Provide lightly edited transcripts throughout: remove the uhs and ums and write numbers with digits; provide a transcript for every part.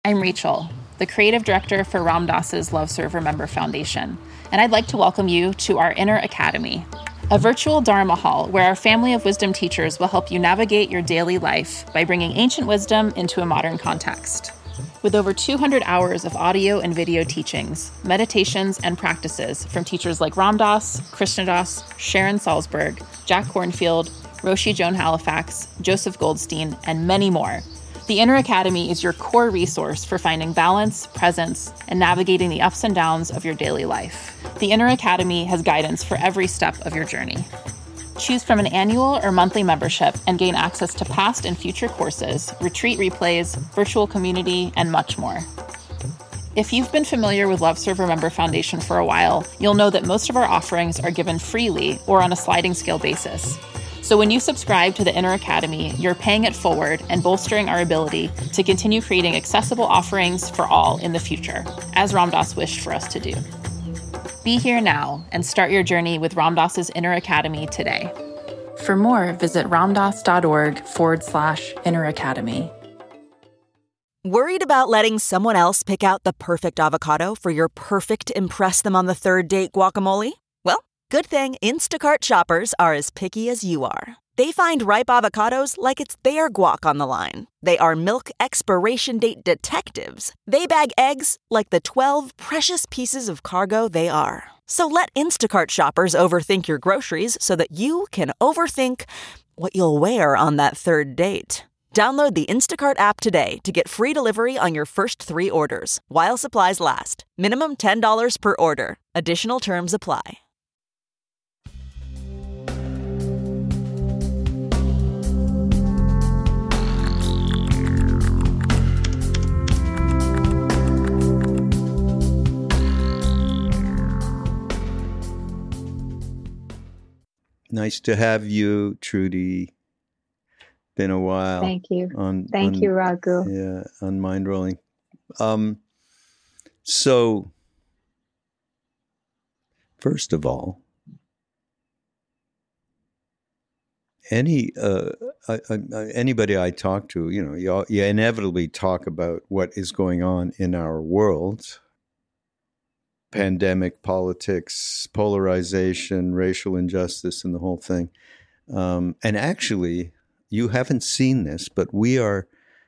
I'm Rachel, the creative director for Ram Dass's Love Serve Remember Foundation, and I'd like to welcome you to our Inner Academy, a virtual Dharma hall where our family of wisdom teachers will help you navigate your daily life by bringing ancient wisdom into a modern context. With over 200 hours of audio and video teachings, meditations, and practices from teachers like Ram Dass, Krishna Das, Sharon Salzberg, Jack Kornfield, Roshi Joan Halifax, Joseph Goldstein, and many more, the Inner Academy is your core resource for finding balance, presence, and navigating the ups and downs of your daily life. The Inner Academy has guidance for every step of your journey. Choose from an annual or monthly membership and gain access to past and future courses, retreat replays, virtual community, and much more. If you've been familiar with Love Serve Remember Foundation for a while, you'll know that most of our offerings are given freely or on a sliding scale basis. So when you subscribe to the Inner Academy, you're paying it forward and bolstering our ability to continue creating accessible offerings for all in the future, as Ram Dass wished for us to do. Be here now and start your journey with Ram Dass's Inner Academy today. For more, visit ramdass.org/Inner Academy. Worried about letting someone else pick out the perfect avocado for your perfect impress them on the third date guacamole? Well, good thing Instacart shoppers are as picky as you are. They find ripe avocados like it's their guac on the line. They are milk expiration date detectives. They bag eggs like the 12 precious pieces of cargo they are. So let Instacart shoppers overthink your groceries so that you can overthink what you'll wear on that third date. Download the Instacart app today to get free delivery on your first 3 orders, while supplies last. Minimum $10 per order. Additional terms apply. Nice to have you, Trudy. Been a while. Thank you. Thank you, Raghu. Yeah, on Mind Rolling. So, first of all, anybody I talk to, you inevitably talk about what is going on in our world. Pandemic, politics, polarization, racial injustice, and the whole thing. And actually, you haven't seen this, but we have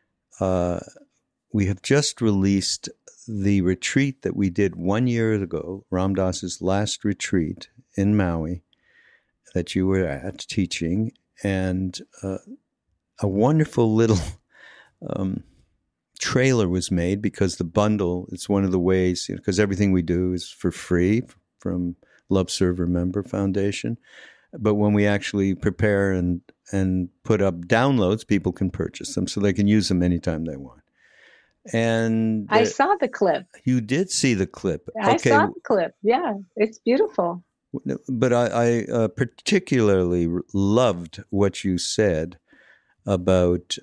just released the retreat that we did 1 year ago, Ram Dass's last retreat in Maui that you were at teaching, and a wonderful little trailer was made because the bundle, it's one of the ways, because everything we do is for free from Love Serve Remember Foundation. But when we actually prepare and put up downloads, people can purchase them so they can use them anytime they want. And I saw the clip. You did see the clip. I saw the clip. Yeah, it's beautiful. But I particularly loved what you said about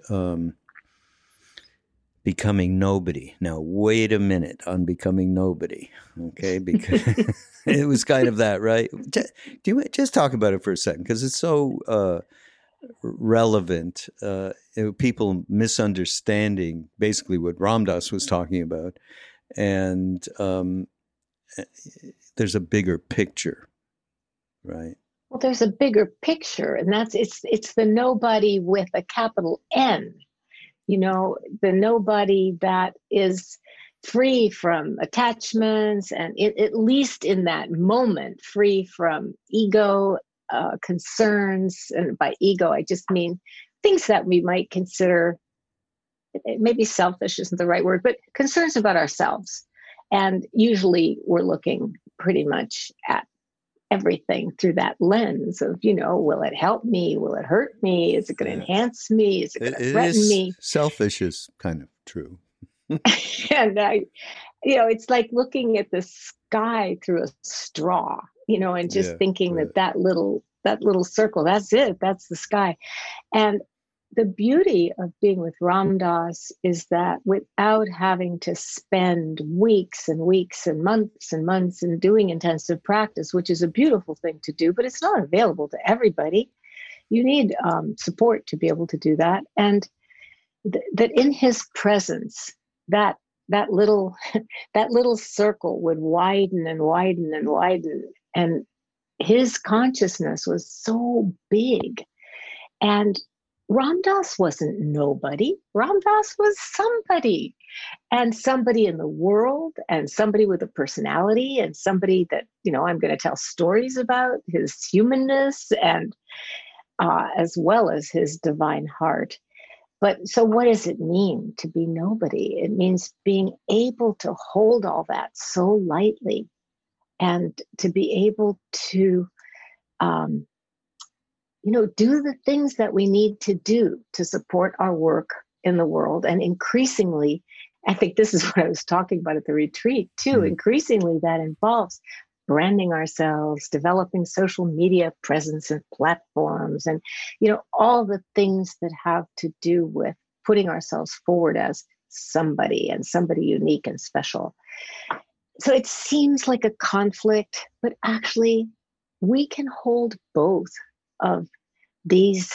becoming nobody. Now, wait a minute on becoming nobody, okay? Because it was kind of that, right? Do you just talk about it for a second? Because it's so relevant. People misunderstanding basically what Ram Dass was talking about. And there's a bigger picture, right? Well, there's a bigger picture, and it's the nobody with a capital N. The nobody that is free from attachments and at least in that moment, free from ego concerns. And by ego, I just mean things that we might consider, maybe selfish isn't the right word, but concerns about ourselves. And usually we're looking pretty much at everything through that lens of, will it help me? Will it hurt me? Is it going to enhance me? Is it going to threaten me? Selfish is kind of true. And it's like looking at the sky through a straw, and just thinking that little circle, that's it, that's the sky. And the beauty of being with Ram Dass is that without having to spend weeks and weeks and months in doing intensive practice, which is a beautiful thing to do, but it's not available to everybody. You need support to be able to do that. And that in his presence, that little that little circle would widen and widen and widen, and his consciousness was so big. And Ram Dass wasn't nobody. Ram Dass was somebody, and somebody in the world, and somebody with a personality, and somebody that, I'm going to tell stories about his humanness, and as well as his divine heart. But so what does it mean to be nobody? It means being able to hold all that so lightly, and to be able to, do the things that we need to do to support our work in the world. And increasingly, I think this is what I was talking about at the retreat too, increasingly that involves branding ourselves, developing social media presence and platforms, and, all the things that have to do with putting ourselves forward as somebody, and somebody unique and special. So it seems like a conflict, but actually we can hold both of these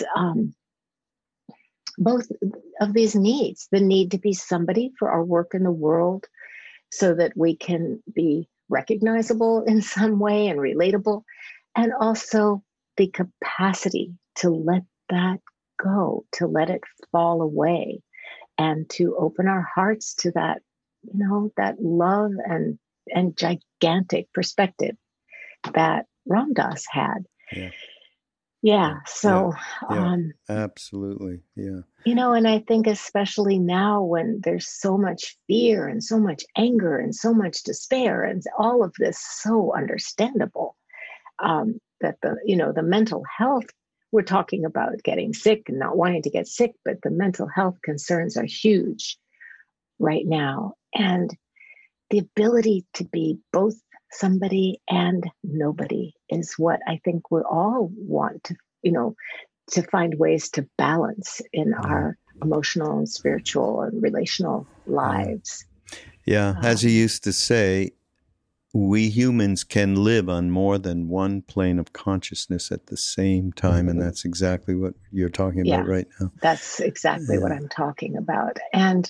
needs, the need to be somebody for our work in the world so that we can be recognizable in some way and relatable, and also the capacity to let that go, to let it fall away, and to open our hearts to that, that love and gigantic perspective that Ram Dass had. So absolutely. Yeah. And I think especially now when there's so much fear and so much anger and so much despair and all of this, so understandable, that the mental health, we're talking about getting sick and not wanting to get sick, but the mental health concerns are huge right now. And the ability to be both somebody and nobody is what I think we all want to, to find ways to balance in our emotional and spiritual and relational lives. Yeah. As he used to say, we humans can live on more than one plane of consciousness at the same time. And that's exactly what you're talking about right now. That's exactly what I'm talking about. And,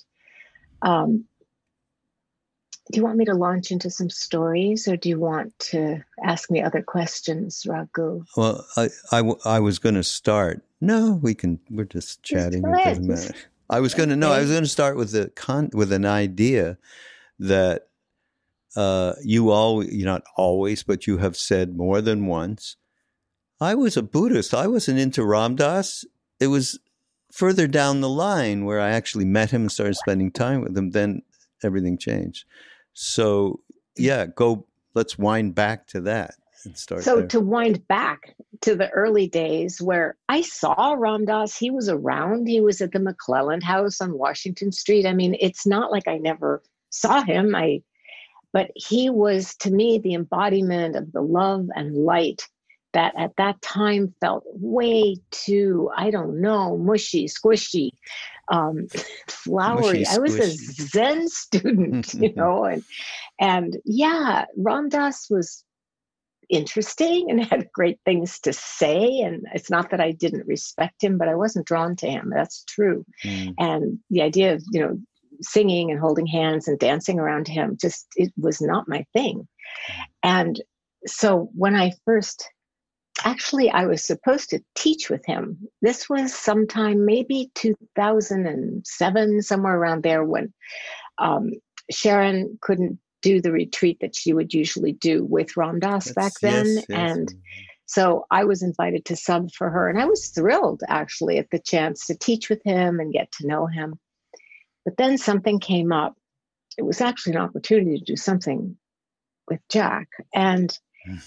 do you want me to launch into some stories, or do you want to ask me other questions, Raghu? Well, I was going to start. No, we're just chatting. It doesn't matter. I was going to start with with an idea that you not always, but you have said more than once. I was a Buddhist. I wasn't into Ram Dass. It was further down the line where I actually met him and started spending time with him. Then everything changed. So, let's wind back to that and start there. To wind back to the early days where I saw Ram Dass, he was around. He was at the McClelland House on Washington Street. I mean, it's not like I never saw him. But he was, to me, the embodiment of the love and light that at that time felt way too, I don't know, mushy, squishy, flowery. I was a Zen student, and Ram Dass was interesting and had great things to say. And it's not that I didn't respect him, but I wasn't drawn to him. That's true. And the idea of, singing and holding hands and dancing around him, it was not my thing. And so when I was supposed to teach with him. This was sometime maybe 2007, somewhere around there, when Sharon couldn't do the retreat that she would usually do with Ram Dass back then. Yes. And so I was invited to sub for her, and I was thrilled actually at the chance to teach with him and get to know him. But then something came up. It was actually an opportunity to do something with Jack. And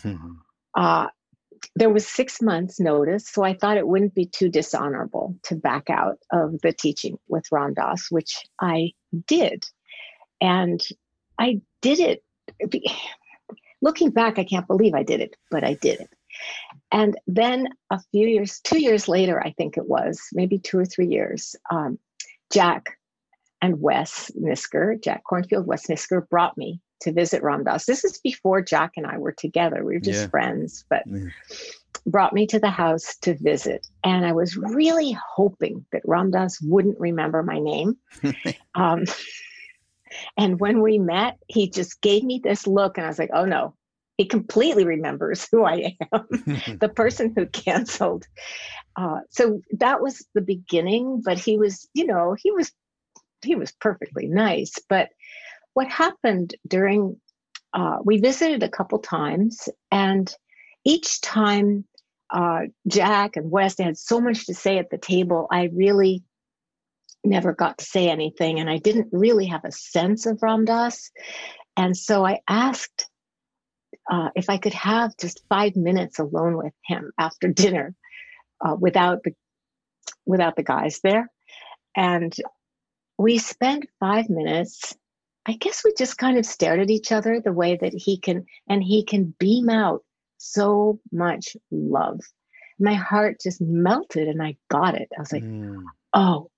there was 6 months notice, so I thought it wouldn't be too dishonorable to back out of the teaching with Ram Dass, which I did. And I did it. Looking back, I can't believe I did it, but I did it. And then 2 years later, I think it was, maybe 2 or 3 years, Jack and Wes Nisker, Jack Cornfield, Wes Nisker, brought me to visit Ram Dass. This is before Jack and I were together. We were just friends, but brought me to the house to visit. And I was really hoping that Ram Dass wouldn't remember my name. And when we met, he just gave me this look, and I was like, oh no, he completely remembers who I am, the person who canceled. So that was the beginning, but he was, he was perfectly nice. But what happened during, we visited a couple times, and each time Jack and Wes, they had so much to say at the table, I really never got to say anything, and I didn't really have a sense of Ram Dass. And so I asked if I could have just 5 minutes alone with him after dinner, without the guys there. And we spent 5 minutes. I guess we just kind of stared at each other the way that he can beam out so much love. My heart just melted, and I got it. I was like, oh,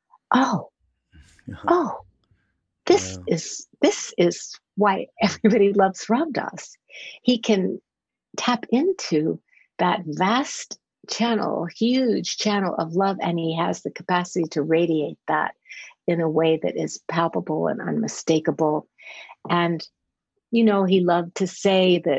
this is why everybody loves Ram Dass. He can tap into that vast channel, huge channel of love, and he has the capacity to radiate that in a way that is palpable and unmistakable. And, he loved to say that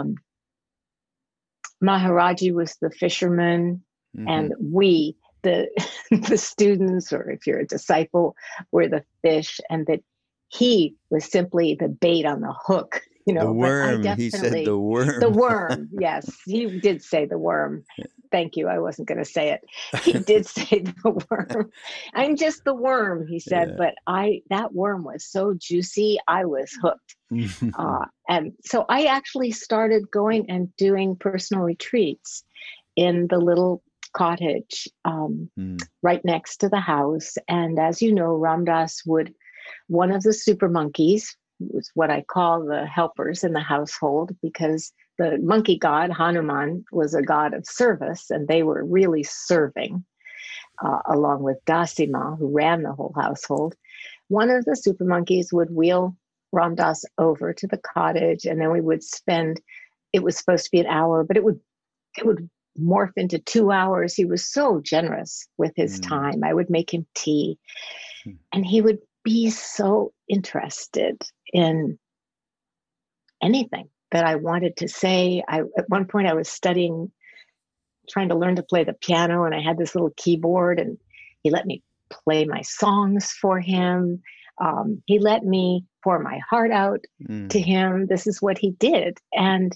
Maharaji was the fisherman, and we, the students, or if you're a disciple, were the fish, and that he was simply the bait on the hook. The worm. He said the worm. The worm. Yes, he did say the worm. Thank you. I wasn't going to say it. He did say the worm. I'm just the worm, he said. Yeah. But that worm was so juicy, I was hooked. And so I actually started going and doing personal retreats in the little cottage right next to the house. And as you know, Ram Dass one of the super monkeys, was what I call the helpers in the household, because the monkey god, Hanuman, was a god of service, and they were really serving, along with Dasima, who ran the whole household. One of the super monkeys would wheel Ram Dass over to the cottage, and then we would spend, it was supposed to be an hour, but it would morph into 2 hours. He was so generous with his time. I would make him tea, and he would be so interested in anything that I wanted to say. At one point I was trying to learn to play the piano, and I had this little keyboard, and he let me play my songs for him. He let me pour my heart out to him. This is what he did. And,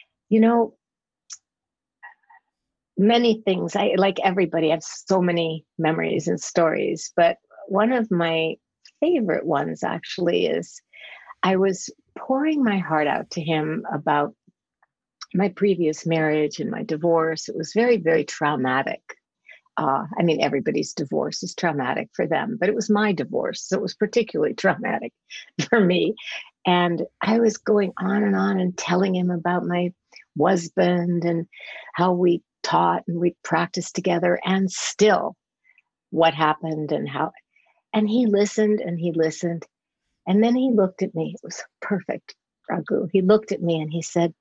many things, like everybody, I have so many memories and stories, but one of my favorite ones actually is I was pouring my heart out to him about my previous marriage and my divorce. It was very, very traumatic. Everybody's divorce is traumatic for them, but it was my divorce, so it was particularly traumatic for me. And I was going on and telling him about my husband and how we taught and we practiced together, and still what happened and how. And he listened and he listened. And then he looked at me. It was perfect, Raghu. He looked at me and he said,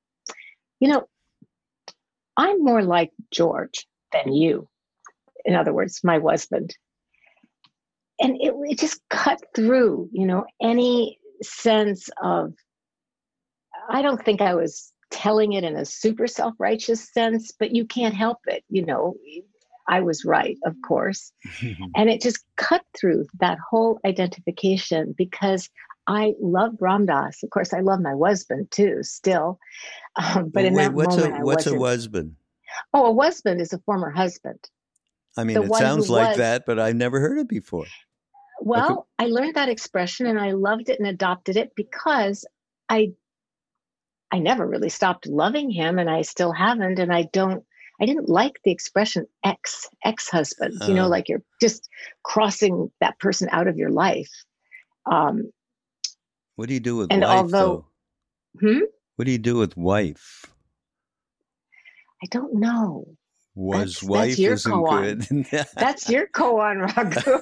I'm more like George than you. In other words, my husband. And it just cut through, any sense of, I don't think I was telling it in a super self-righteous sense, but you can't help it, I was right, of course. And it just cut through that whole identification, because I love Ram Dass. Of course, I love my husband too, still. But in that moment, what's a husband? Oh, a husband is a former husband. It sounds like that, but I've never heard it before. Well, I learned that expression and I loved it and adopted it because I never really stopped loving him, and I still haven't. And I didn't like the expression ex-husband, like you're just crossing that person out of your life. What do you do with wife, though? What do you do with wife? I don't know. Wife isn't good. That's your koan, Raghu.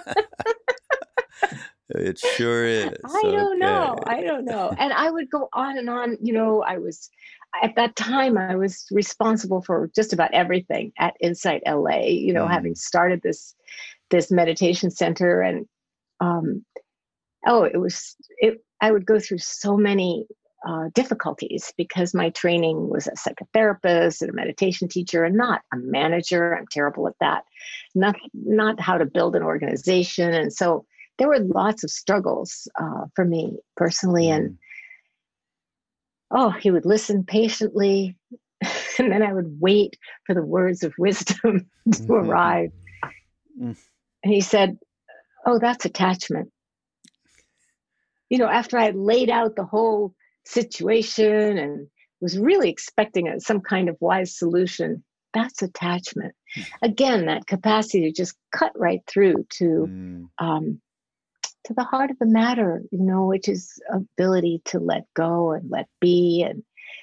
It sure is. I don't know. And I would go on and on. At that time, I was responsible for just about everything at Insight LA, having started this meditation center. And Oh, I would go through so many difficulties because my training was a psychotherapist and a meditation teacher and not a manager. I'm terrible at that. Not how to build an organization. And so there were lots of struggles for me personally. And he would listen patiently. And then I would wait for the words of wisdom to arrive. And he said, "Oh, that's attachment." After I had laid out the whole situation and was really expecting some kind of wise solution, that's attachment. Again, that capacity to just cut right through to the heart of the matter, which is ability to let go and let be. And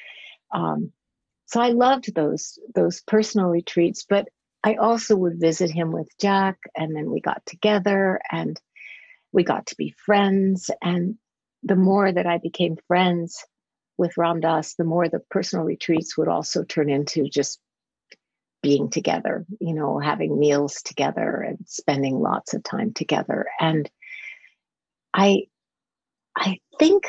so I loved those personal retreats, but I also would visit him with Jack, and then we got together and we got to be friends. And the more that I became friends with Ram Dass, the more the personal retreats would also turn into just being together, having meals together and spending lots of time together. And I think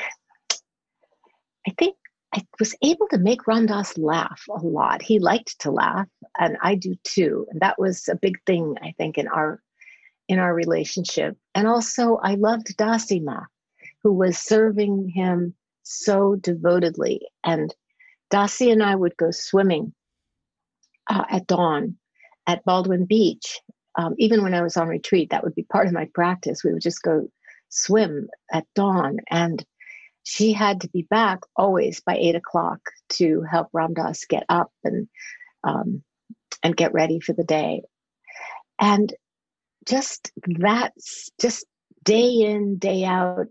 I was able to make Ram Dass laugh a lot. He liked to laugh, and I do too. And that was a big thing, I think, in our relationship. And also I loved Dasi Ma, who was serving him so devotedly. And Dasi and I would go swimming at dawn at Baldwin Beach. Even when I was on retreat, that would be part of my practice. We would just go swim at dawn. And she had to be back always by 8:00 to help Ram Dass get up and get ready for the day. And just day in, day out,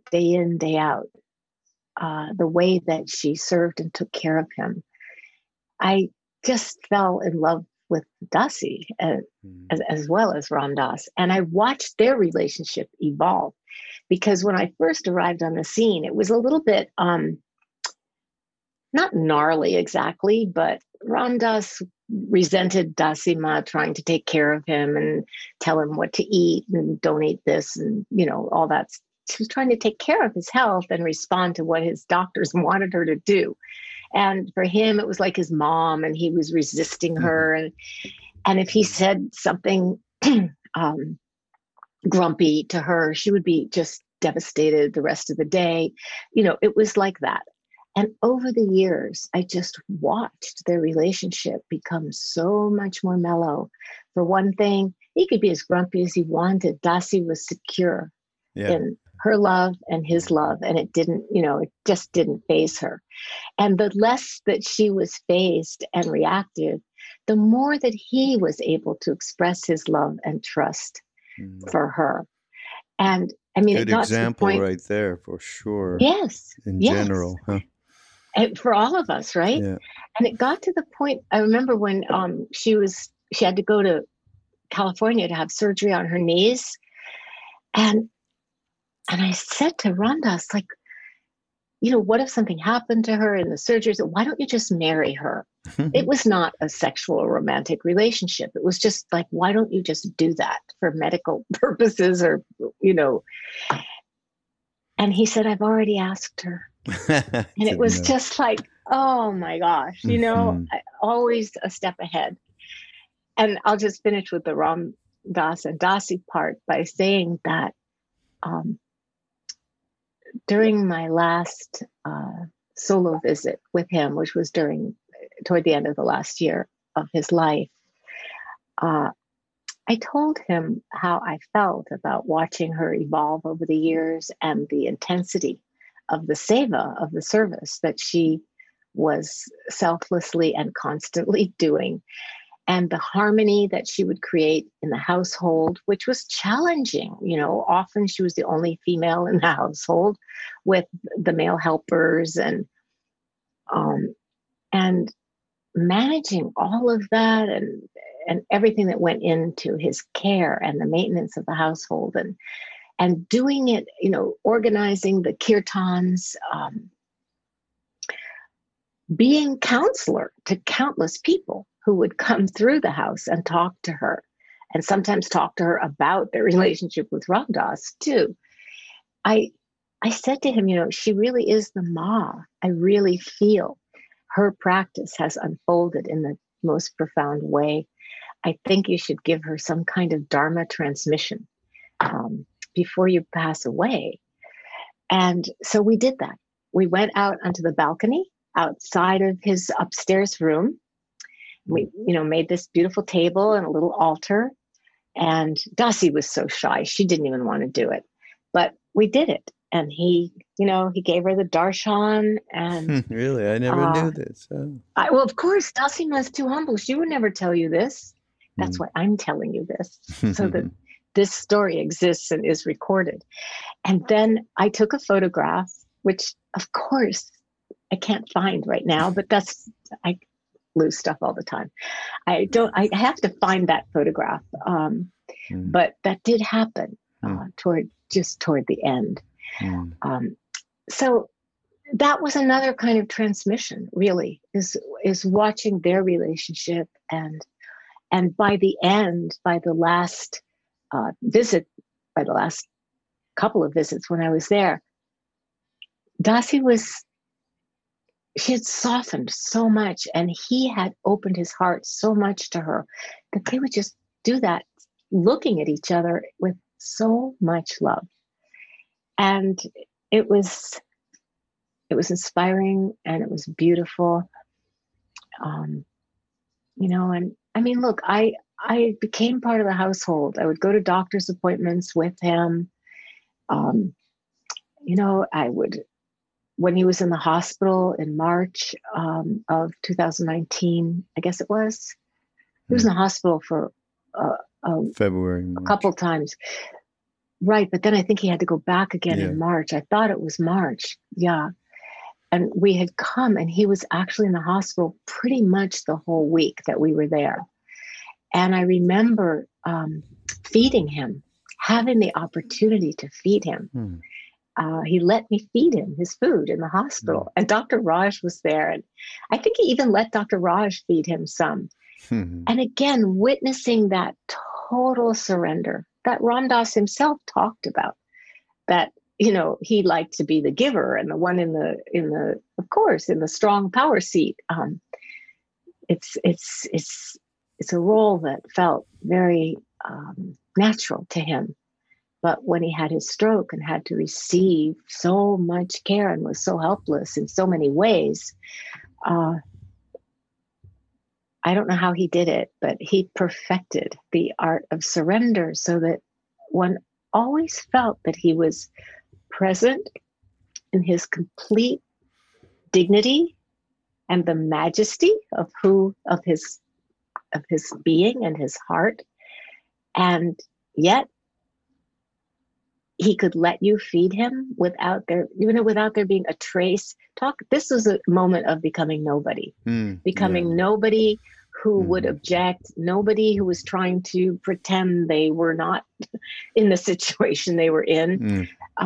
the way that she served and took care of him, I just fell in love with Dasi as well as Ram Dass. And I watched their relationship evolve, because when I first arrived on the scene, it was a little bit, not gnarly exactly, but Ram Dass resented Dasi Ma trying to take care of him and tell him what to eat and don't eat this and, all that. She was trying to take care of his health and respond to what his doctors wanted her to do. And for him, it was like his mom, and he was resisting her. And if he said something grumpy to her, she would be just devastated the rest of the day. It was like that. And over the years, I just watched their relationship become so much more mellow. For one thing, he could be as grumpy as he wanted. Dasi was secure in her love and his love, and it just didn't faze her. And the less that she was fazed and reactive, the more that he was able to express his love and trust for her. And I mean, good it got example to the point, right there for sure. Yes. In general, huh? And for all of us, right? Yeah. And it got to the point, I remember when she had to go to California to have surgery on her knees. And I said to Ram Dass, like, what if something happened to her in the surgery? So why don't you just marry her? It was not a sexual or romantic relationship. It was just like, why don't you just do that for medical purposes or. And he said, I've already asked her. And it was just like, oh my gosh, always a step ahead. And I'll just finish with the Ram Dass and Dasi part by saying that during my last solo visit with him, which was toward the end of the last year of his life, I told him how I felt about watching her evolve over the years and the intensity of the seva, of the service that she was selflessly and constantly doing, and the harmony that she would create in the household, which was challenging. Often she was the only female in the household with the male helpers, and managing all of that and everything that went into his care and the maintenance of the household, and doing it, organizing the kirtans, being counselor to countless people who would come through the house and talk to her, and sometimes talk to her about their relationship with Ram Dass too. I I said to him, she really is the Ma. I really feel her practice has unfolded in the most profound way. I think you should give her some kind of Dharma transmission before you pass away. And so we did that. We went out onto the balcony outside of his upstairs room. We, made this beautiful table and a little altar. And Dasi was so shy. She didn't even want to do it. But we did it. And he gave her the darshan. And really? I never knew this. Oh. Well, of course, Dasima is too humble. She would never tell you this. That's why I'm telling you this, so that this story exists and is recorded. And then I took a photograph, which, of course, I can't find right now, but I lose stuff all the time. I have to find that photograph. But that did happen toward the end. So that was another kind of transmission, really, is watching their relationship. And by the end, by the last visit, by the last couple of visits when I was there, Dasi she had softened so much, and he had opened his heart so much to her that they would just do that, looking at each other with so much love. And it was inspiring, and it was beautiful. And I mean, look, I became part of the household. I would go to doctor's appointments with him. I would, when he was in the hospital in March of 2019, I guess it was, he was in the hospital for February, March. A couple times. Right. But then I think he had to go back again in March. I thought it was March. Yeah. And we had come, and he was actually in the hospital pretty much the whole week that we were there. And I remember feeding him, having the opportunity to feed him. He let me feed him his food in the hospital. And Dr. Raj was there. And I think he even let Dr. Raj feed him some. And again, witnessing that total surrender that Ram Dass himself talked about, that he liked to be the giver and the one in the of course in the strong power seat. It's a role that felt very natural to him. But when he had his stroke and had to receive so much care and was so helpless in so many ways, I don't know how he did it, but he perfected the art of surrender so that one always felt that he was present in his complete dignity and the majesty of his being and his heart. And yet he could let you feed him without there being a trace. This was a moment of becoming nobody, nobody who would object, nobody who was trying to pretend they were not in the situation they were in.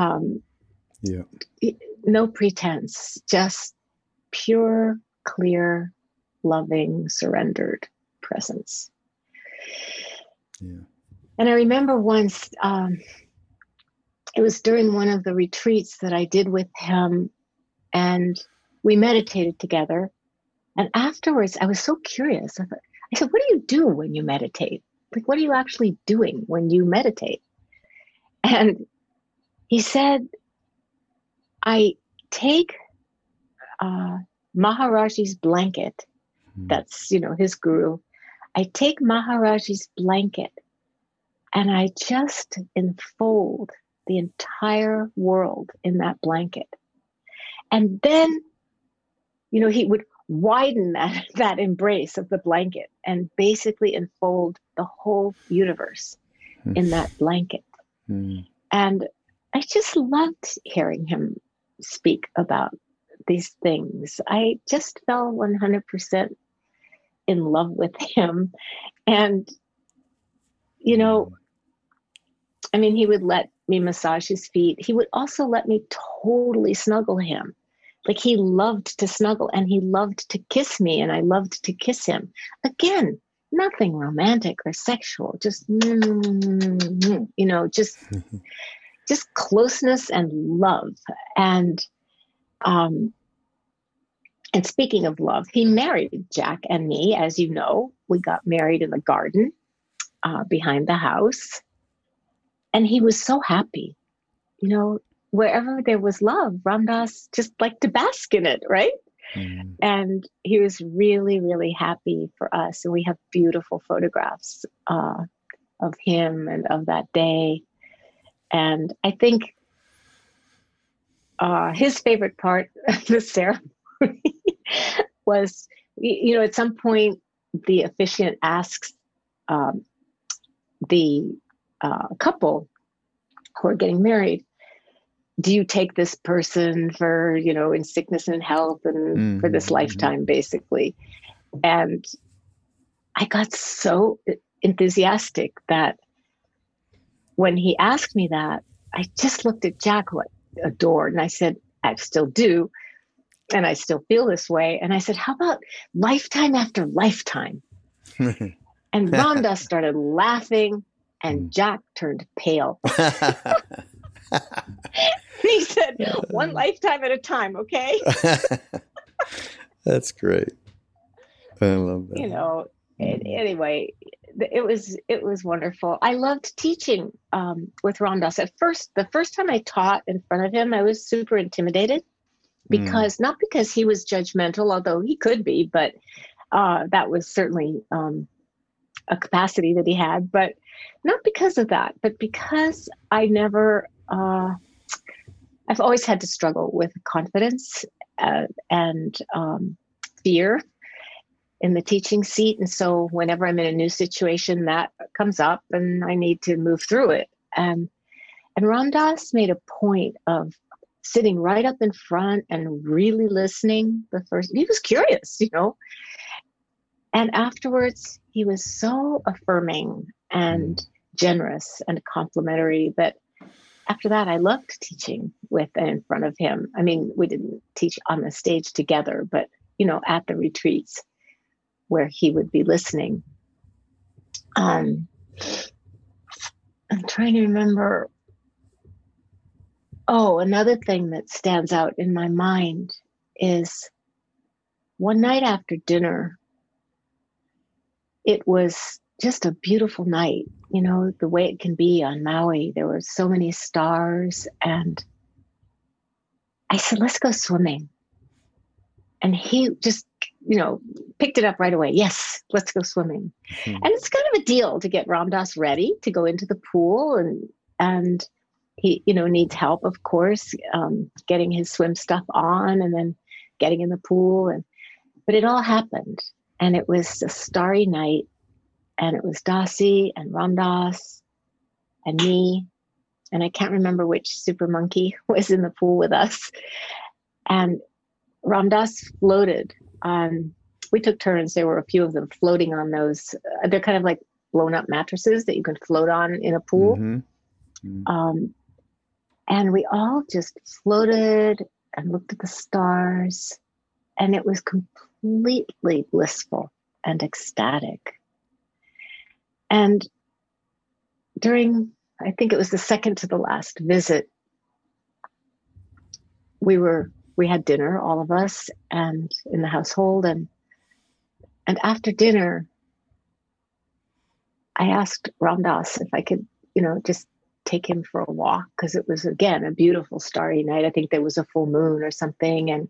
No pretense, just pure, clear, loving, surrendered presence. And I remember once, it was during one of the retreats that I did with him, and we meditated together. And afterwards, I was so curious. I said, what do you do when you meditate? Like, what are you actually doing when you meditate? And he said, I take Maharaji's blanket. That's, his guru. I take Maharaji's blanket and I just enfold the entire world in that blanket. And then, he would widen that embrace of the blanket and basically enfold the whole universe in that blanket. And I just loved hearing him speak about these things. I just fell 100% in love with him. And, he would let me massage his feet. He would also let me totally snuggle him. Like, he loved to snuggle and he loved to kiss me and I loved to kiss him. Again, nothing romantic or sexual, just, just just closeness and love. Um, and speaking of love, he married Jack and me. As you know, we got married in the garden behind the house. And he was so happy. You know, wherever there was love, Ram Dass just liked to bask in it, right? Mm. And he was really, really happy for us. And we have beautiful photographs of him and of that day. And I think his favorite part of the ceremony was, you know, at some point, the officiant asks the couple who are getting married, do you take this person for, you know, in sickness and health and for this lifetime, basically? And I got so enthusiastic that when he asked me that, I just looked at Jack, who I adored, and I said, I still do. And I still feel this way. And I said, how about lifetime after lifetime? And Ram Dass started laughing, and Jack turned pale. He said, one lifetime at a time, okay? That's great. I love that. You know, anyway, it was wonderful. I loved teaching with Ram Dass. At first, the first time I taught in front of him, I was super intimidated because not because he was judgmental, although he could be, but that was certainly a capacity that he had, but not because of that, but because I never, I've always had to struggle with confidence and fear in the teaching seat. And so whenever I'm in a new situation, that comes up and I need to move through it. And Ram Dass made a point of sitting right up in front and really listening. He was curious, you know, and afterwards he was so affirming and generous and complimentary that after that, I loved teaching with and in front of him. I mean, we didn't teach on the stage together, but, you know, at the retreats where he would be listening. I'm trying to remember. Oh, another thing that stands out in my mind is one night after dinner, it was just a beautiful night, you know, the way it can be on Maui. There were so many stars, and I said, let's go swimming. And he just, you know, picked it up right away. Yes, let's go swimming. And it's kind of a deal to get Ram Dass ready to go into the pool, and he, you know, needs help, of course, getting his swim stuff on and then getting in the pool. But it all happened, and it was a starry night. And it was Dasi and Ram Dass and me. And I can't remember which super monkey was in the pool with us. And Ram Dass floated. We took turns. There were a few of them floating on those. They're kind of like blown up mattresses that you can float on in a pool. And we all just floated and looked at the stars. And it was completely blissful and ecstatic. And during, I think it was the second to the last visit, we had dinner, all of us, and in the household. And after dinner, I asked Ram Dass if I could, you know, just take him for a walk, because it was, again, a beautiful starry night. I think there was a full moon or something. And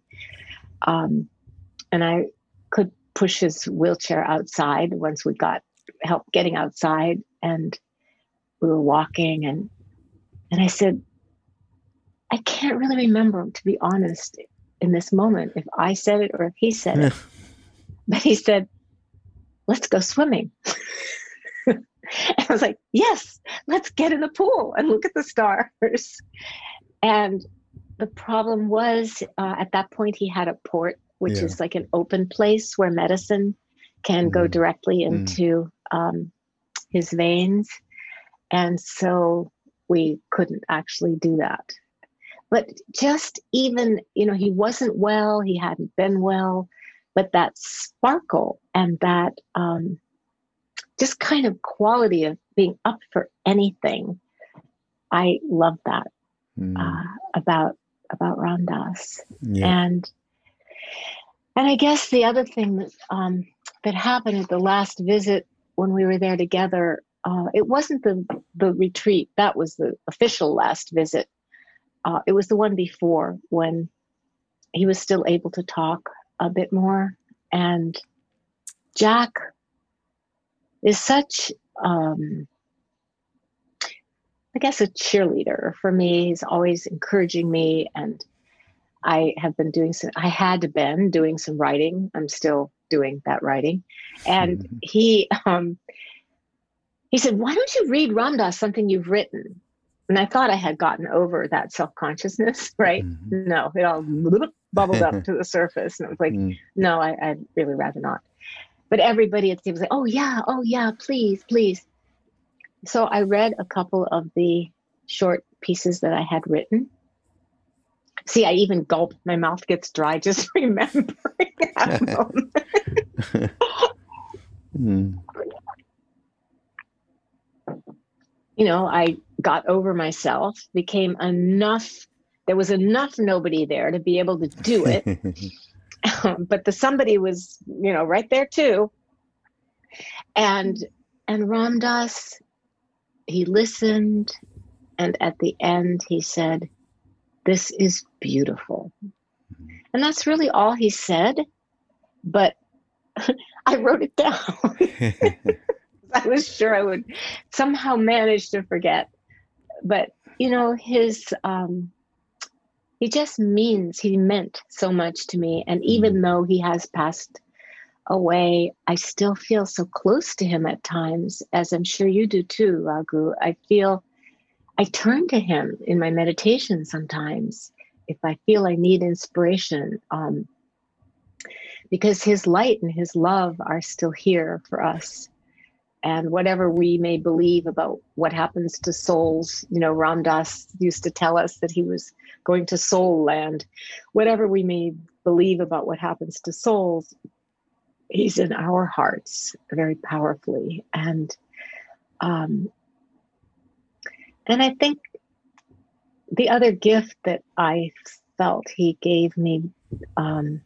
I could push his wheelchair outside once we got help getting outside, and we were walking, and I said, I can't really remember, to be honest, in this moment, if I said it or if he said it. But he said, let's go swimming. And I was like, yes, let's get in the pool and look at the stars. And the problem was, at that point, he had a port, which is like an open place where medicine can go directly into his veins. And so we couldn't actually do that. But just even, you know, he wasn't well, he hadn't been well, but that sparkle and that just kind of quality of being up for anything I love that Mm. about Ram Dass. Yeah. And I guess the other thing that happened at the last visit when we were there together, it wasn't the retreat. That was the official last visit. It was the one before, when he was still able to talk a bit more. And Jack is such, I guess, a cheerleader for me. He's always encouraging me, and I had been doing some writing. I'm still doing that writing. And he said, "Why don't you read Ram Dass, something you've written?" And I thought I had gotten over that self-consciousness, right? Mm-hmm. No, it all bubbled up to the surface. And it was like, no, I'd really rather not. But everybody at the table was like, oh yeah, please, please. So I read a couple of the short pieces that I had written. See, I even gulped. My mouth gets dry just remembering that moment. You know, I got over myself, became enough. There was enough nobody there to be able to do it. But the somebody was, you know, right there too. And Ram Dass, he listened. And at the end, he said, "This is beautiful." And that's really all he said. But I wrote it down. I was sure I would somehow manage to forget. But, you know, he meant so much to me. And even though he has passed away, I still feel so close to him at times, as I'm sure you do too, Raghu. I turn to him in my meditation sometimes if I feel I need inspiration, because his light and his love are still here for us. And whatever we may believe about what happens to souls, you know, Ram Dass used to tell us that he was going to soul land. Whatever we may believe about what happens to souls, he's in our hearts very powerfully. And I think the other gift that I felt he gave me, and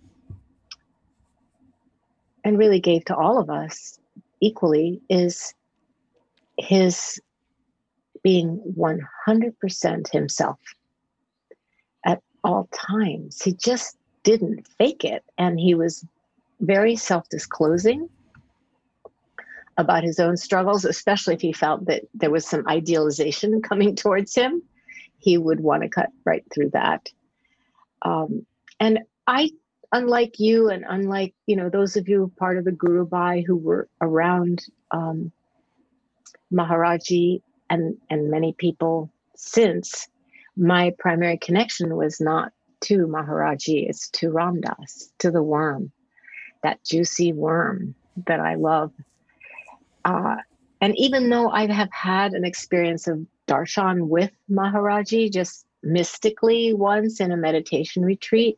really gave to all of us equally, is his being 100% himself at all times. He just didn't fake it. And he was very self-disclosing about his own struggles, especially if he felt that there was some idealization coming towards him. He would want to cut right through that. And I, unlike you and unlike, you know, those of you part of the Guru Bhai who were around Maharaji and many people since, my primary connection was not to Maharaji, it's to Ram Dass, to the worm, that juicy worm that I love. And even though I have had an experience of darshan with Maharaji, just mystically once in a meditation retreat.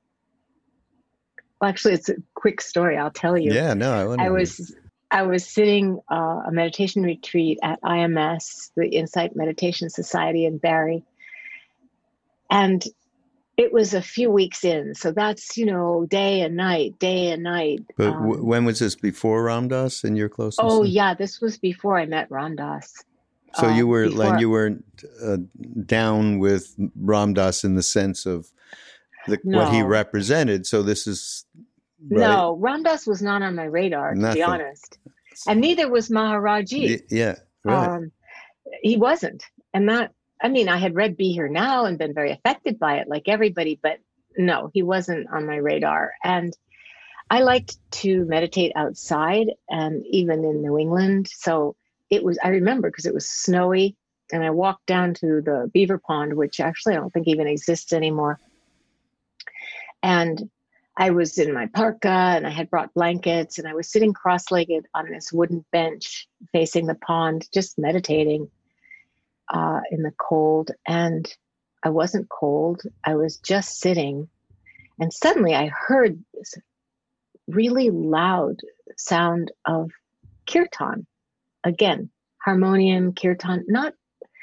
Well, actually, it's a quick story. I'll tell you. Yeah, no, I was sitting a meditation retreat at IMS, the Insight Meditation Society in Barrie, and it was a few weeks in. So that's, you know, day and night. But when was this? Before Ram Dass and your closest? Oh, yeah, this was before I met Ram Dass. So you weren't down with Ram Dass in the sense of what he represented. So this is right? No, Ram Dass was not on my radar, to be honest, and neither was Maharaji. Yeah, right. He wasn't, and that. I mean, I had read Be Here Now and been very affected by it, like everybody, but no, he wasn't on my radar. And I liked to meditate outside, and even in New England. So I remember because it was snowy, and I walked down to the beaver pond, which actually I don't think even exists anymore. And I was in my parka, and I had brought blankets, and I was sitting cross-legged on this wooden bench facing the pond, just meditating in the cold. And I wasn't cold. I was just sitting. And suddenly I heard this really loud sound of kirtan. Again, harmonium, kirtan, not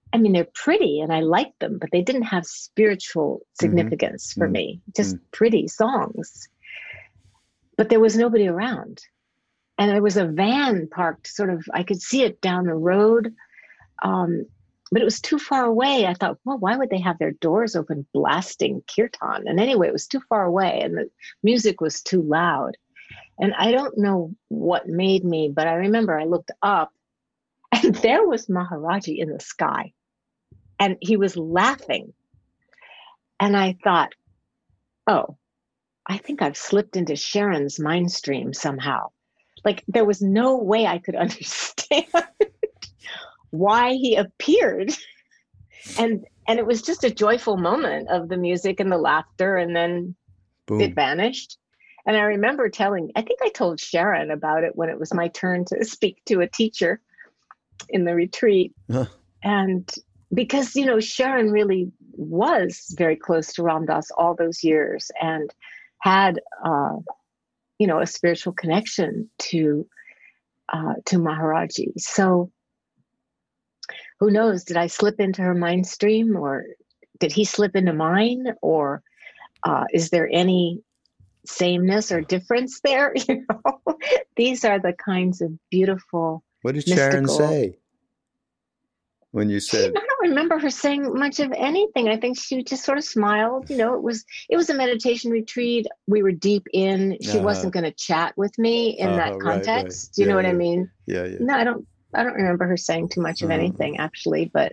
I mean, they're pretty and I like them, but they didn't have spiritual significance for me, just pretty songs. But there was nobody around. And there was a van parked sort of, I could see it down the road. But it was too far away. I thought, well, why would they have their doors open blasting kirtan? And anyway, it was too far away and the music was too loud. And I don't know what made me, but I remember I looked up and there was Maharaji in the sky and he was laughing. And I thought, oh, I think I've slipped into Sharon's mind stream somehow. Like there was no way I could understand why he appeared. And it was just a joyful moment of the music and the laughter, and then boom, it vanished. And I remember I think I told Sharon about it when it was my turn to speak to a teacher in the retreat. And because, Sharon really was very close to Ram Dass all those years and had, a spiritual connection to Maharaji. So who knows, did I slip into her mind stream or did he slip into mine? Or is there any sameness or difference there? These are the kinds of beautiful. What did Sharon say when you said? I don't remember her saying much of anything. I think she just sort of smiled. It was a meditation retreat. We were deep in. She wasn't going to chat with me in that context. Right. Do you know what I mean? Yeah. No, I don't remember her saying too much of anything actually, but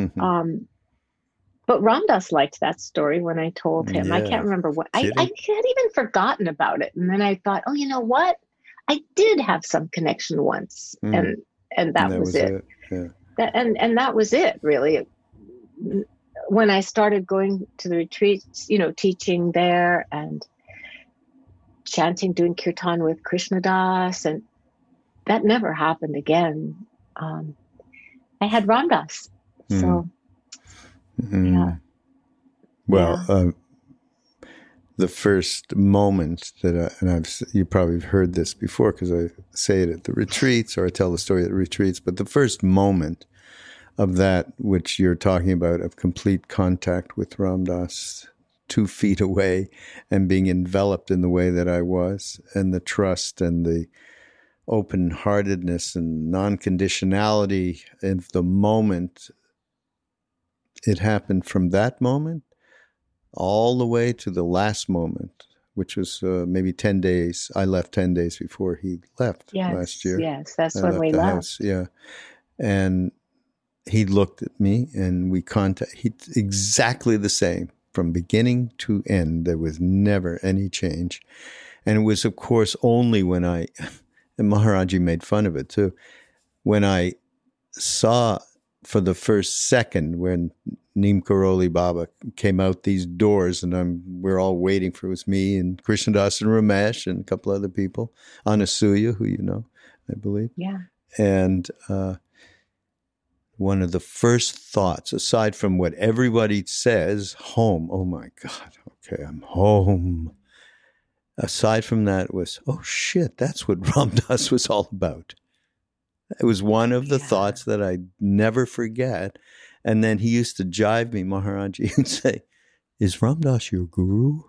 Ram Dass liked that story when I told him. I can't remember what I had even forgotten about it. And then I thought, oh, you know what? I did have some connection once and that was it. Yeah. And that was it really. When I started going to the retreats, teaching there and chanting, doing kirtan with Krishna Das, and that never happened again. I had Ram Dass. So, yeah. Well, the first moment that you probably have heard this before because I say it at the retreats or I tell the story at the retreats, but the first moment of that which you're talking about, of complete contact with Ram Dass, 2 feet away and being enveloped in the way that I was, and the trust and the open-heartedness and non-conditionality of the moment, it happened from that moment all the way to the last moment, which was maybe 10 days. I left 10 days before he left last year. Yes, that's when we left. House. Yeah. And he looked at me and we he's exactly the same from beginning to end. There was never any change. And it was, of course, only when and Maharaji made fun of it too, when I saw for the first second when Neem Karoli Baba came out these doors and we're all waiting for it. It was me and Krishnadas and Ramesh and a couple other people, Anasuya, who you know, I believe. Yeah. And one of the first thoughts, aside from what everybody says, home, oh my God, okay, I'm home. Aside from that was, oh shit, that's what Ram Dass was all about. It was one of the thoughts that I never forget. And then he used to jive me, Maharaji, and say, is Ram Dass your guru?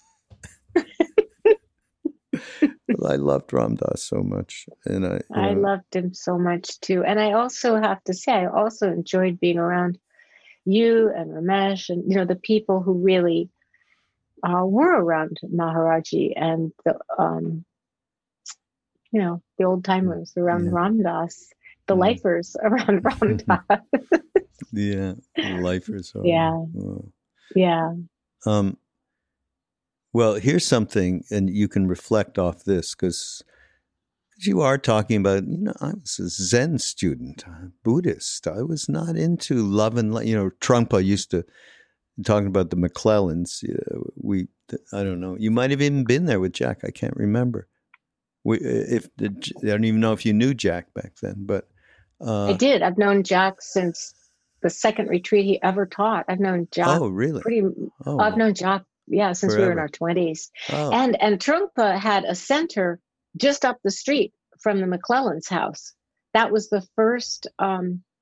Well, I loved Ram Dass so much. And I loved him so much too. And I also have to say, I also enjoyed being around you and Ramesh and, the people who really were around Maharaji and the old timers around Ram Dass, the lifers around Ram Dass. Yeah, lifers. Yeah. Well, here's something, and you can reflect off this because you are talking about, I was a Zen student, a Buddhist. I was not into love and light. Trungpa used to talking about the McClellans. I don't know. You might have even been there with Jack. I can't remember. I don't even know if you knew Jack back then, but I did. I've known Jack since the second retreat he ever taught. I've known Jack. Oh, really? I've known Jack, since we were in our 20s. Oh. And Trungpa had a center just up the street from the McClellan's house. That was the first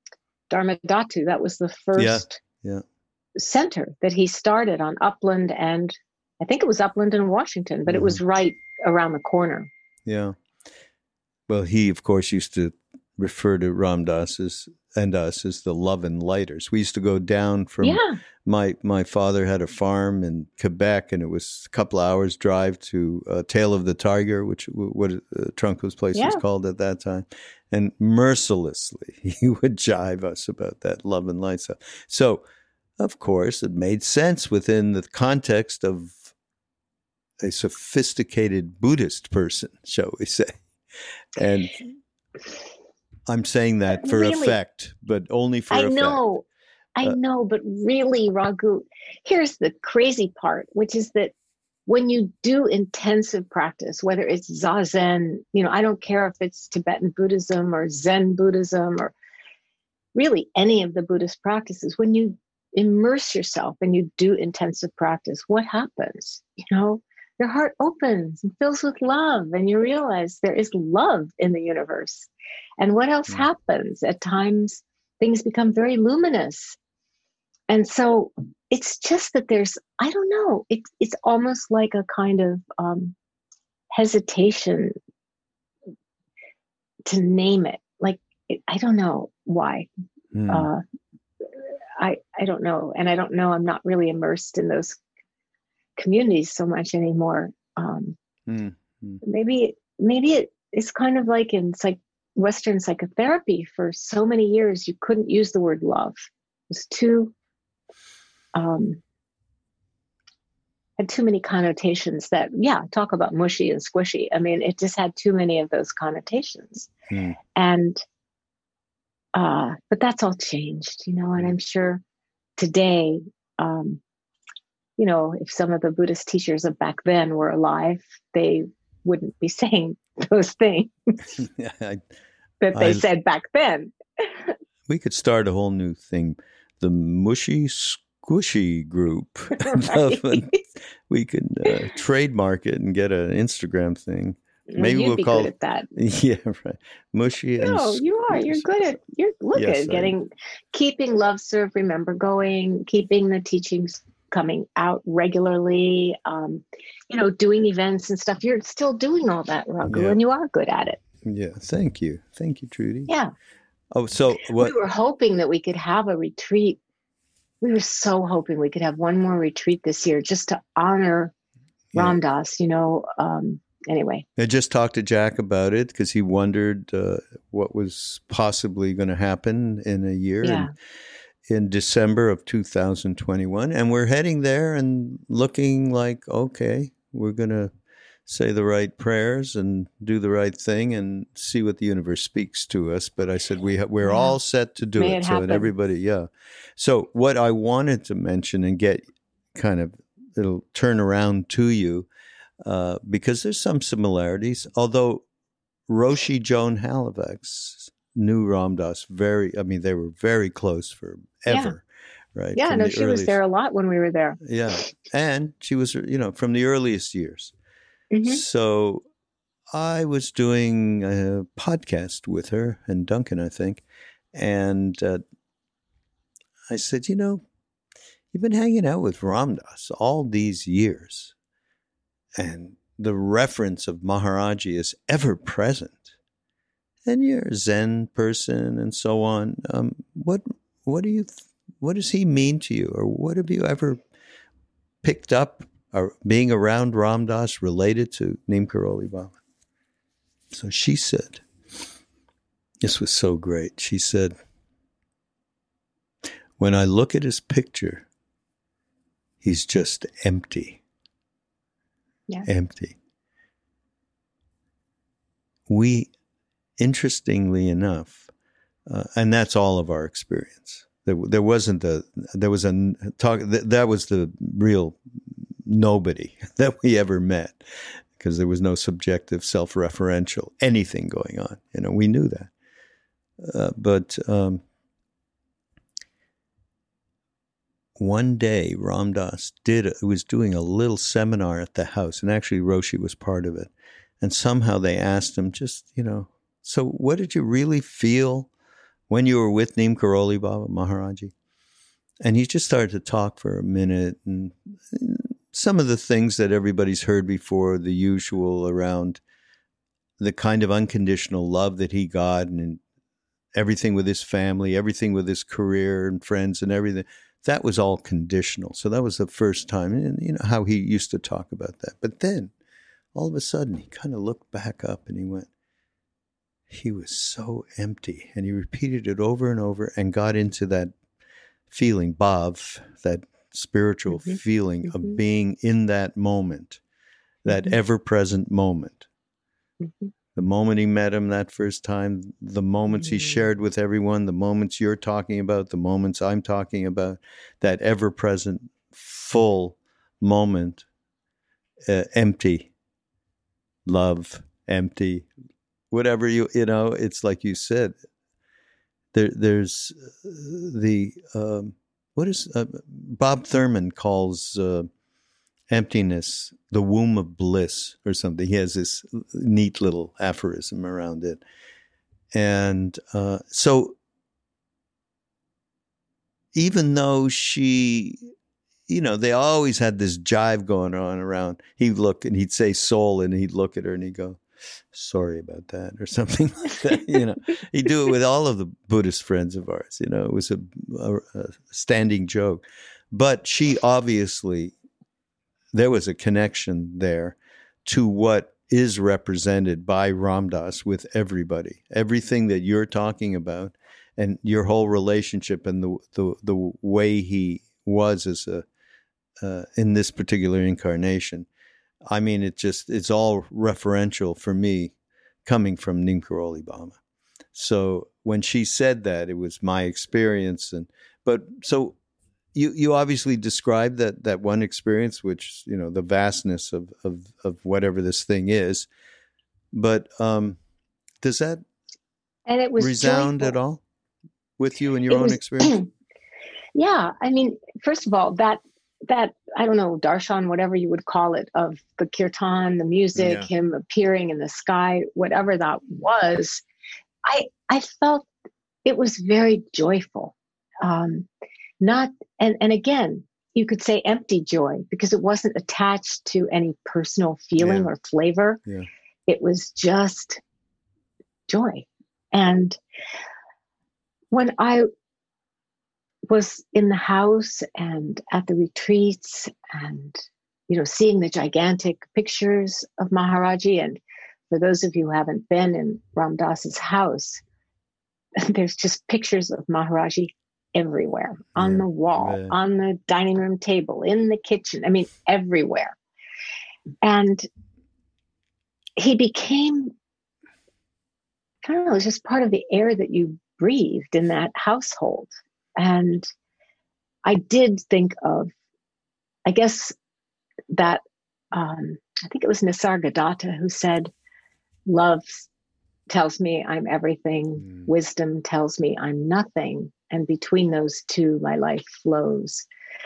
Dharmadhatu. That was the first center that he started on Upland, and I think it was Upland and Washington, but it was right around the corner. Yeah. Well, he, of course, used to refer to Ram Dass and us as the Love and Lighters. We used to go down from my father had a farm in Quebec, and it was a couple of hours drive to Tail of the Tiger, which what Trunco's place was called at that time. And mercilessly, he would jive us about that love and light stuff. So, of course, it made sense within the context of a sophisticated Buddhist person, shall we say. And I'm saying that for effect, but only for effect. I know, but really, Raghu, here's the crazy part, which is that when you do intensive practice, whether it's Zazen, I don't care if it's Tibetan Buddhism or Zen Buddhism or really any of the Buddhist practices, when you immerse yourself and you do intensive practice, what happens? Your heart opens and fills with love, and you realize there is love in the universe. And what else happens? At times, things become very luminous. And so it's just that there's, I don't know, it's almost like a kind of hesitation to name it. Like, I don't know why. I don't know. And I don't know, I'm not really immersed in those communities so much anymore. Maybe it's kind of like in Western psychotherapy. For so many years, you couldn't use the word love. It was too had too many connotations that, talk about mushy and squishy. I mean, it just had too many of those connotations. And but that's all changed, and I'm sure today, if some of the Buddhist teachers of back then were alive, they wouldn't be saying those things that they said back then. We could start a whole new thing, the Mushy Squishy Group. We could trademark it and get an Instagram thing. Maybe we'll call it that. Yeah, right. Mushy. No, you are. You're good at. Keeping Love, Serve, Remember going, keeping the teachings coming out regularly. Doing events and stuff. You're still doing all that, Raghu, and you are good at it. Yeah, thank you, Trudy. Yeah. Oh, so what? We were hoping that we could have a retreat. We were so hoping we could have one more retreat this year, just to honor Ram Dass. Anyway, I just talked to Jack about it because he wondered what was possibly going to happen in a year in December of 2021. And we're heading there and looking like, okay, we're going to say the right prayers and do the right thing and see what the universe speaks to us. But I said, we're all set to do it. So, and everybody, So what I wanted to mention and get it'll turn around to you, because there's some similarities, although Roshi Joan Halifax knew Ram Dass they were very close forever, right? Yeah, she was there a lot when we were there. Yeah, and she was, from the earliest years. Mm-hmm. So I was doing a podcast with her and Duncan, I think, and I said, you've been hanging out with Ram Dass all these years, and the reference of Maharaji is ever present, and you're a Zen person and so on. What does he mean to you, or what have you ever picked up, or being around Ram Dass related to Neem Karoli Baba? So she said, this was so great. She said, when I look at his picture, he's just empty. Yeah. Empty. We, interestingly enough, and that's all of our experience. That was the real nobody that we ever met, because there was no subjective, self-referential anything going on. We knew that. But one day, Ram Dass was doing a little seminar at the house, and actually Roshi was part of it. And somehow they asked him, so what did you really feel when you were with Neem Karoli Baba Maharaji, and he just started to talk for a minute, and some of the things that everybody's heard before, the usual around the kind of unconditional love that he got, and everything with his family, everything with his career and friends and everything, that was all conditional. So that was the first time, and you know how he used to talk about that. But then all of a sudden he kind of looked back up and he went, he was so empty. And he repeated it over and over and got into that feeling, bhav, that spiritual feeling of being in that moment, that ever-present moment. The moment he met him that first time, the moments he shared with everyone, the moments you're talking about, the moments I'm talking about, that ever-present, full moment, empty, love, empty, whatever you know, it's like you said, there's the, what is, Bob Thurman calls emptiness the womb of bliss or something. He has this neat little aphorism around it. And so even though she, you know, they always had this jive going on around, he'd look and he'd say soul and he'd look at her and he'd go, sorry about that, or something like that. You know, he'd do it with all of the Buddhist friends of ours. You know, it was a standing joke. But she obviously, there was a connection there to what is represented by Ram Dass with everybody. Everything that you're talking about and your whole relationship and the way he was as in this particular incarnation. I mean, it's all referential for me coming from Neem Karoli Baba. So when she said that, it was my experience. But so you obviously described that one experience, which, you know, the vastness of whatever this thing is. But does that and it was resound joyful at all with you and your own experience? Yeah. I mean, first of all, that I don't know, darshan, whatever you would call it, of the kirtan, the music, him appearing in the sky, whatever that was, I felt it was very joyful. Not, and again, you could say empty joy because it wasn't attached to any personal feeling or flavor. Yeah. It was just joy. And when I was in the house and at the retreats and, you know, seeing the gigantic pictures of Maharaji, and for those of you who haven't been in Ram Dass's house, there's just pictures of Maharaji everywhere, on the wall, on the dining room table, in the kitchen. I mean, everywhere. And he became, I don't know, it was just part of the air that you breathed in that household. And I did think of, I guess that, I think it was Nisargadatta who said, love tells me I'm everything. Wisdom tells me I'm nothing. And between those two, my life flows.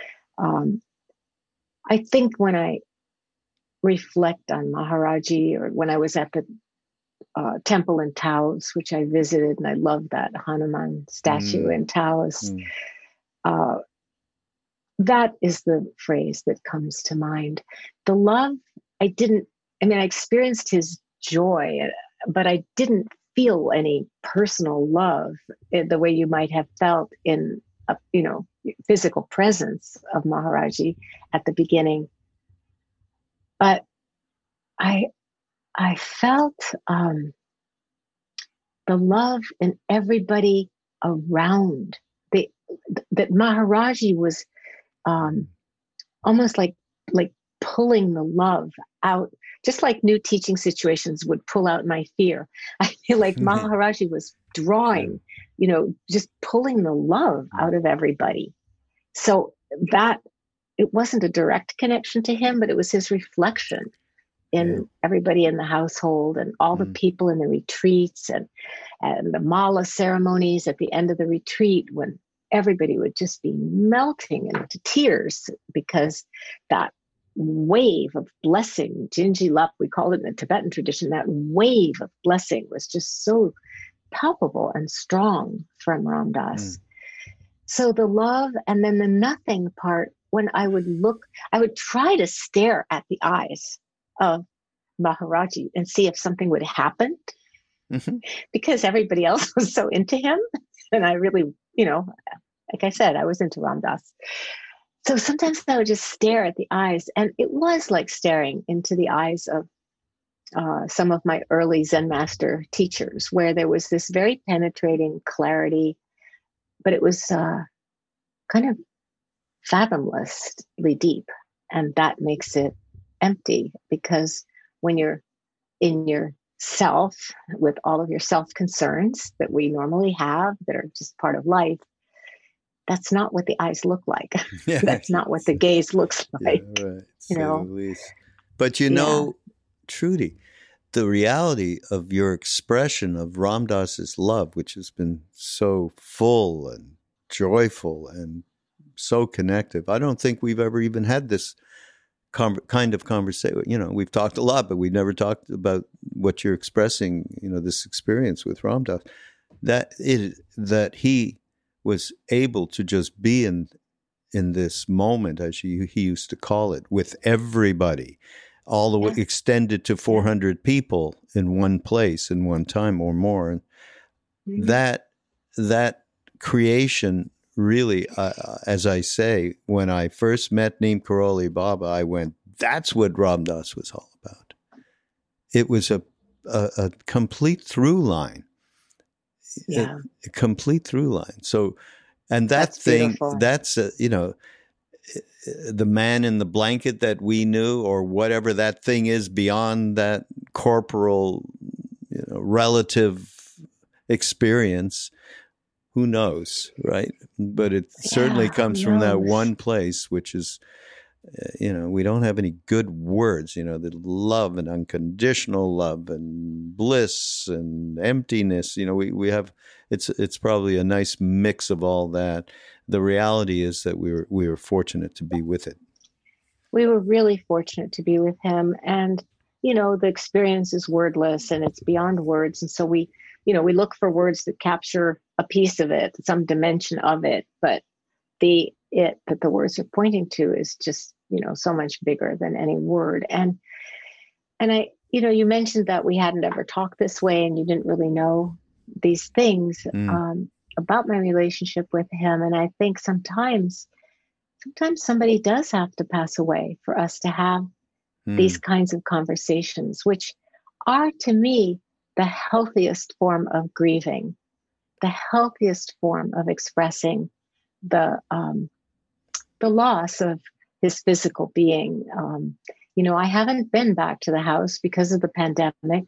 I think when I reflect on Maharaji, or when I was at the temple in Taos, which I visited, and I love that Hanuman statue in Taos, that is the phrase that comes to mind. The love, I experienced his joy, but I didn't feel any personal love in the way you might have felt in a, you know, physical presence of Maharaji at the beginning. But I felt the love in everybody around. That Maharaji was almost like pulling the love out, just like new teaching situations would pull out my fear. I feel like Maharaji was drawing, you know, just pulling the love out of everybody. So that, it wasn't a direct connection to him, but it was his reflection in everybody in the household and all the people in the retreats and the mala ceremonies at the end of the retreat, when everybody would just be melting into tears because that wave of blessing, Jinji Lup, we call it in the Tibetan tradition, that wave of blessing was just so palpable and strong from Ram Dass. So the love and then the nothing part, when I would look, I would try to stare at the eyes of Maharaji and see if something would happen, because everybody else was so into him. And I really, like I said, I was into Ram Dass. So sometimes I would just stare at the eyes, and it was like staring into the eyes of some of my early Zen master teachers, where there was this very penetrating clarity, but it was kind of fathomlessly deep. And that makes it empty, because when you're in yourself with all of your self-concerns that we normally have that are just part of life, that's not what the eyes look like. Yeah. That's not what the gaze looks like. Yeah, right. But Trudy, the reality of your expression of Ram Dass's love, which has been so full and joyful and so connective, I don't think we've ever even had this kind of conversation. We've talked a lot, but we never talked about what you're expressing, this experience with Ram Dass, that he was able to just be in this moment, as he used to call it, with everybody, all the way extended to 400 people in one place in one time or more. And that creation really, as I say, when I first met Neem Karoli Baba, I went, that's what Ram Dass was all about. It was a complete through line. Yeah. A complete through line. So, and that's beautiful. That's, the man in the blanket that we knew, or whatever that thing is beyond that corporal, relative experience, who knows, right? But it certainly comes from that one place, which is, we don't have any good words, the love and unconditional love and bliss and emptiness. We have, it's probably a nice mix of all that. The reality is that we were fortunate to be with it. We were really fortunate to be with him. And, the experience is wordless and it's beyond words. And so we look for words that capture a piece of it, some dimension of it, but that the words are pointing to is just, so much bigger than any word. And I, you mentioned that we hadn't ever talked this way and you didn't really know these things about my relationship with him. And I think sometimes somebody does have to pass away for us to have these kinds of conversations, which are, to me, the healthiest form of grieving, the healthiest form of expressing the loss of his physical being. I haven't been back to the house because of the pandemic.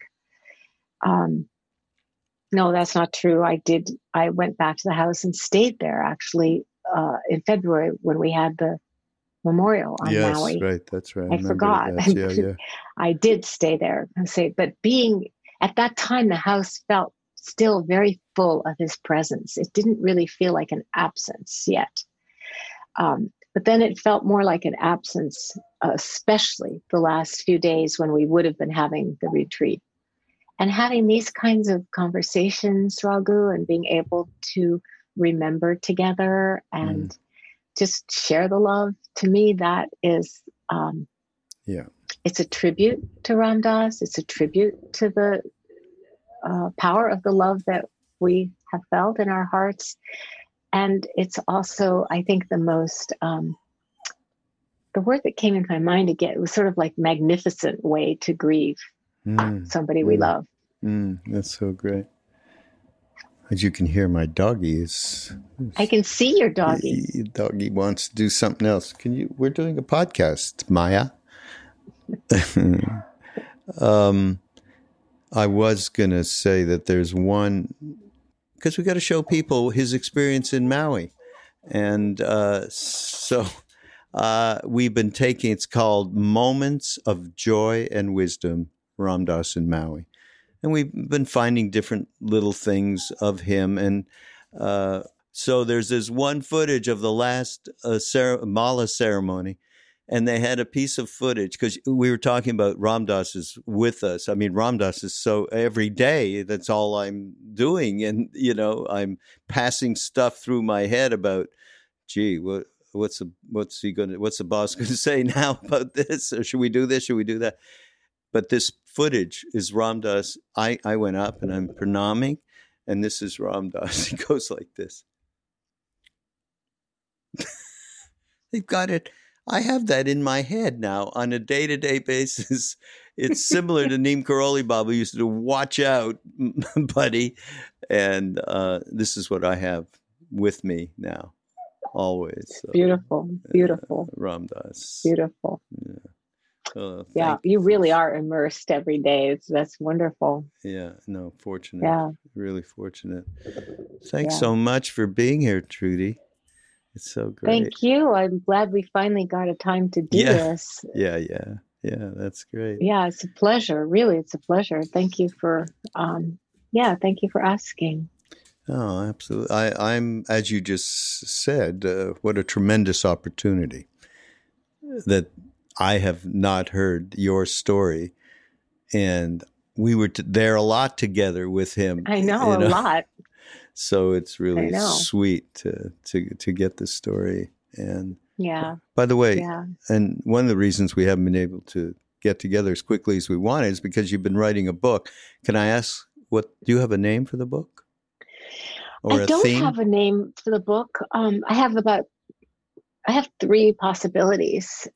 No, that's not true. I went back to the house and stayed there actually in February when we had the memorial on Maui. Yes, right. That's right. I forgot. Yeah. I did stay there. But being at that time, the house felt still very full of his presence. It didn't really feel like an absence yet. But then it felt more like an absence, especially the last few days when we would have been having the retreat. And having these kinds of conversations, Raghu, and being able to remember together and just share the love, to me, that is, it's a tribute to Ram Dass. It's a tribute to the power of the love that we have felt in our hearts. And it's also, I think, the most, the word that came into my mind again, it was sort of like magnificent way to grieve somebody we love. That's so great. As you can hear, my doggy is... I can see your doggy. Doggy wants to do something else. We're doing a podcast, Maya. I was going to say that there's one... Because we got to show people his experience in Maui. And so we've been taking, it's called Moments of Joy and Wisdom, Ram Dass in Maui. And we've been finding different little things of him. And so there's this one footage of the last Mala ceremony. And they had a piece of footage because we were talking about Ram Dass is with us. I mean, Ram Dass is so every day, that's all I'm doing. And, I'm passing stuff through my head about, gee, what's the boss going to say now about this? Or should we do this? Should we do that? But this footage is Ram Dass. I went up and I'm pranaming, and this is Ram Dass. He goes like this. They've got it. I have that in my head now on a day-to-day basis. It's similar to Neem Karoli Baba used to watch out, buddy. And this is what I have with me now, always. So, beautiful. Ram Dass. Beautiful. Yeah. You really are immersed every day. That's wonderful. Yeah, no, fortunate. Yeah. Really fortunate. Thanks so much for being here, Trudy. It's so great. Thank you. I'm glad we finally got a time to do this. Yeah, that's great. Yeah, it's a pleasure. Really, it's a pleasure. Thank you for, thank you for asking. Oh, absolutely. I'm, as you just said, what a tremendous opportunity that I have not heard your story. And we were there a lot together with him. I know, a lot. So it's really sweet to get the story. And by the way, and one of the reasons we haven't been able to get together as quickly as we wanted is because you've been writing a book. Can I ask, do you have a name for the book? Or I don't have a name for the book. I have 3 possibilities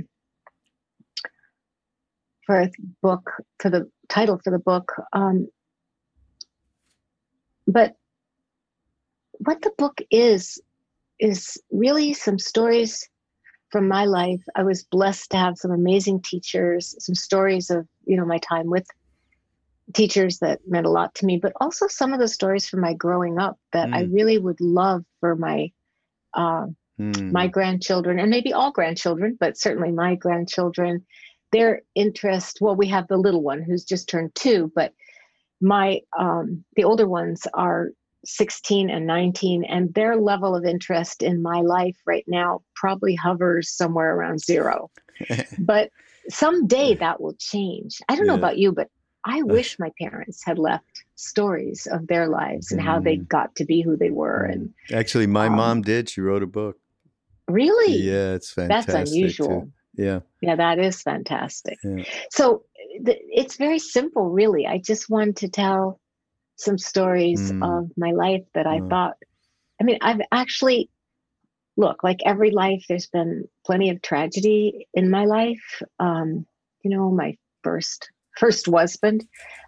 for a book, for the title for the book. But what the book is really some stories from my life. I was blessed to have some amazing teachers, some stories of, my time with teachers that meant a lot to me, but also some of the stories from my growing up that I really would love for my my grandchildren, and maybe all grandchildren, but certainly my grandchildren, their interest. Well, we have the little one who's just turned 2, but my the older ones are 16 and 19, and their level of interest in my life right now probably hovers somewhere around 0. But someday that will change. I don't know about you, but I wish my parents had left stories of their lives and how they got to be who they were. And actually, my mom did. She wrote a book. Really? Yeah, it's fantastic. That's unusual. Too. Yeah. Yeah, that is fantastic. Yeah. So it's very simple, really. I just wanted to tell some stories of my life that I thought, I've actually, look, like every life, there's been plenty of tragedy in my life. My first husband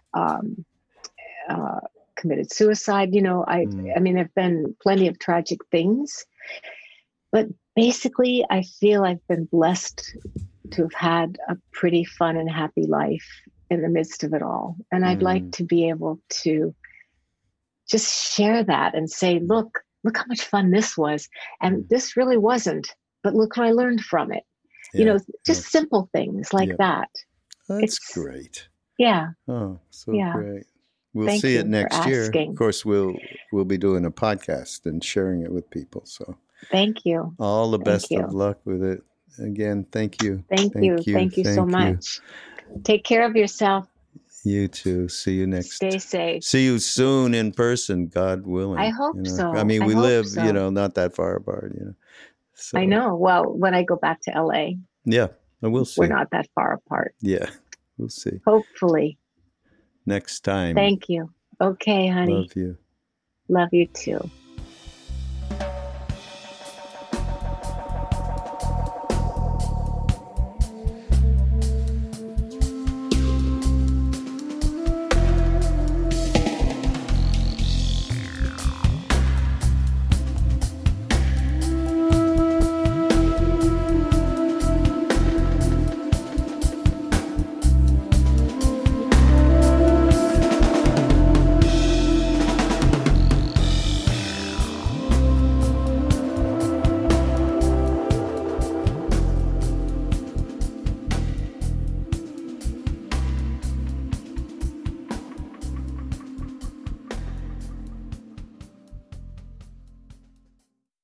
committed suicide. There've been plenty of tragic things, but basically I feel I've been blessed to have had a pretty fun and happy life in the midst of it all. And I'd like to be able to just share that and say, look how much fun this was. And this really wasn't, but look what I learned from it. Just simple things like that. That's great. Yeah. Oh, so great. We'll see it next year. Of course, we'll be doing a podcast and sharing it with people. So thank you. All the best of luck with it. Again, thank you. Thank you so much. Take care of yourself. You too. See you next. Stay safe. See you soon in person, God willing. I hope so. I mean, we live, not that far apart, So, I know. Well, when I go back to LA. Yeah, we'll see. We're not that far apart. Yeah, we'll see. Hopefully. Next time. Thank you. Okay, honey. Love you. Love you too.